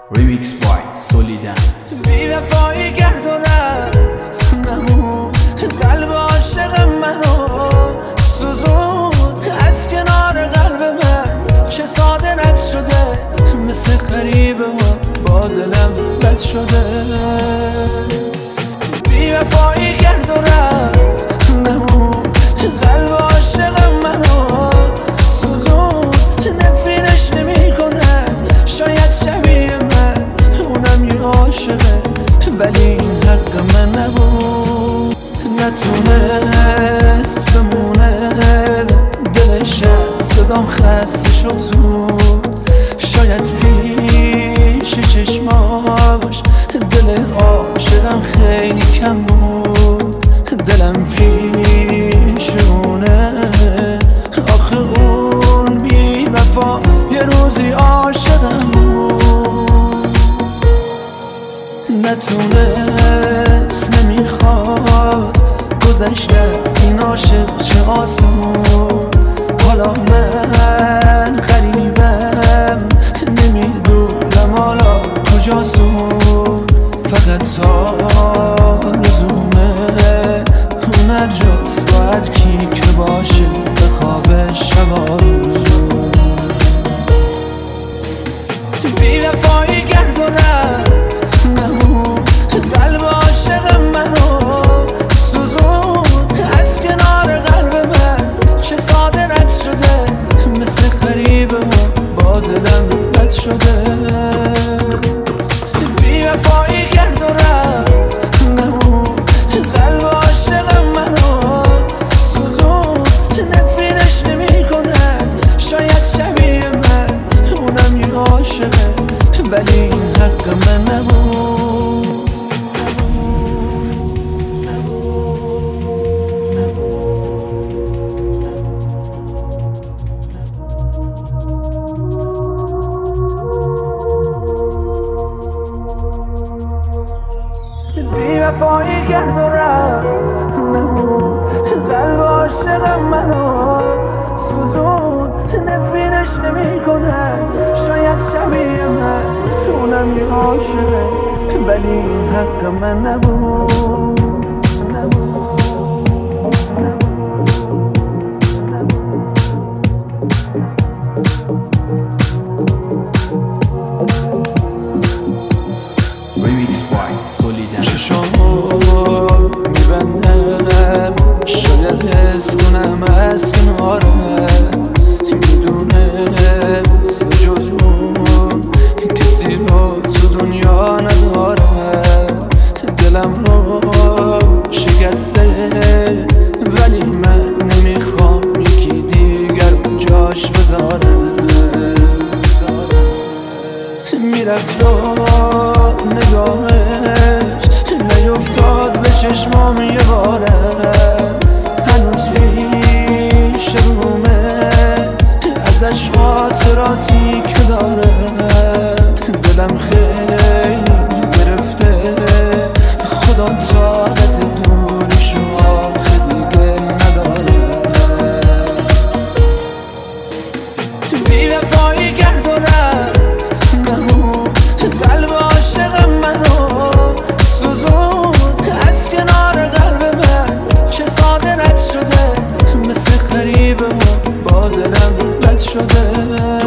Remix by Solidance. بی وفایی گردونم نمون قلب عاشق منو سوزون از کنار قلب من چه ساده رد شده مثل غریبه و با دلم بد شده بی وفایی گردونم نمون قلب عاشق منو سوزون نفرینش نمی کنم شاید شبیه من اونم یه عاشقه ولی این حق من نبود نتونست بمونه دلشم صدام خسته شد زود شاید پیش چشماش دل عاشقم خیلی کم بود دلم پیشونه آخه اون بی وفا یه روزی عاشقم بود نتونست نمیخواد گذشته از این عاشق چه آسون حالا من غریبم نمیدونم حالا کجاسون فقط آرزومه اون هر جاست باید کی که باشه به خواب شب بی وفایی گردونم نمون قلب عاشق منو سوزون از کنار قلب من چه ساده رد شده مثل غریبه و با دلم بد شده بی وفایی گردونم نمون قلب عاشق منو سوزون نفرینش نمی کنم شاید شبیه من اونم یه عاشقه ولی این حق من نبود بی وفایی گردونم نمون قلب عاشق منو سوزون نفرینش نمی کنم شاید شبیه من اونم یه عاشقه ولی این حق من نبود Remix by Solidance. چشامو میبندم شاید حس کنم از کنارم میدونست جز اون کسی رو تو دنیا ندارم دلم رو شکسته ولی من نمیخوام یکی دیگر جاش بذارم میرفت و نگاهش نیفتاد به چشمام یه بارم هنوز پیش رومه ازش خاطراتی که دارم دلم خیلی گرفته خدا طاقت دورش و آخه دیگه نداره بی وفایی گردونم نمون قلب عاشق منو سوزون از کنار قلب من چه ساده رد شده مثل غریبه و با دلم بد شده